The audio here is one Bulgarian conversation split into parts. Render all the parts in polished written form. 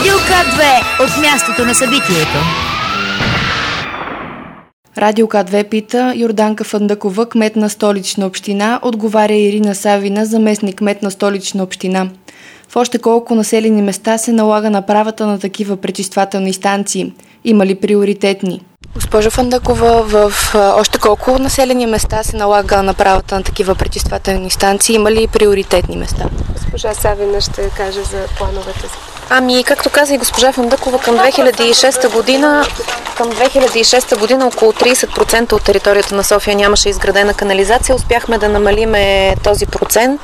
Радио К2 от мястото на събитието. Радио К2 пита Йорданка Фандъкова, кмет на Столична община, отговаря Ирина Савина, заместник кмет на Столична община. В още колко населени места се налага направата на такива пречиствателни станции? Има ли приоритетни? Госпожо Фандъкова, в още колко населени места се налага направата на такива пречиствателни станции? Има ли приоритетни места? Госпожа Савина ще каже за плановете. Както каза и госпожа Фандъкова, към 2006 година около 30% от територията на София нямаше изградена канализация. Успяхме да намалиме този процент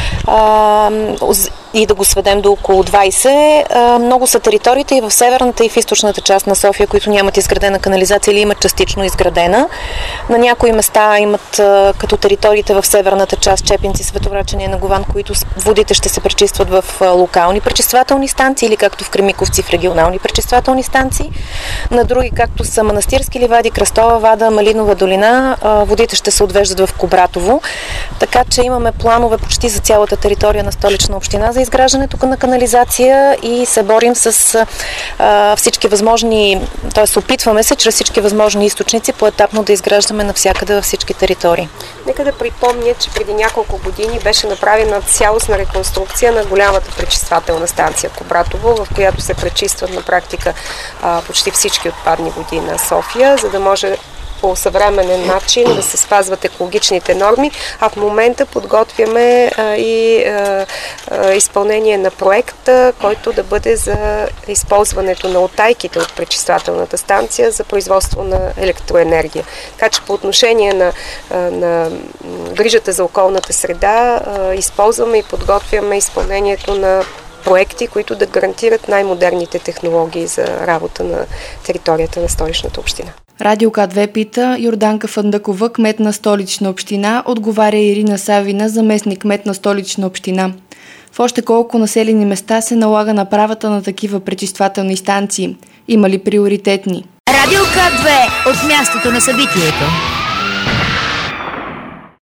и да го сведем до около 20. Много са териториите и в северната и в източната част на София, които нямат изградена канализация или имат частично изградена. На някои места имат, като териториите в северната част, Чепинци, Световрачене, Нагован, които водите ще се пречистват в локални пречиствателни станции или както в Кремиковци в регионални пречиствателни станции. На други, както са Манастирски ливади, Кръстова вада, Малинова долина, водите ще се отвеждат в Кубратово. Така че имаме планове почти за цялата територия на Столична община за изграждането на канализация и се борим с всички възможни, т.е. опитваме се чрез всички възможни източници поетапно да изграждаме навсякъде във всички територии. Нека да припомня, че преди няколко години беше направена цялостна реконструкция на голямата пречиствателна станция Кубратово, в която се пречистват на практика почти всички отпадни води на София, за да може по съвременен начин да се спазват екологичните норми, а в момента подготвяме изпълнение на проект, който да бъде за използването на утайките от пречиствателната станция за производство на електроенергия. Така че по отношение на грижата за околната среда използваме и подготвяме изпълнението на проекти, които да гарантират най-модерните технологии за работа на територията на Столичната община. Радио К2 пита Йорданка Фандъкова, кмет на Столична община, отговаря Ирина Савина, заместник кмет на Столична община. В още колко населени места се налага направата на такива пречиствателни станции? Има ли приоритетни? Радио К2 от мястото на събитието.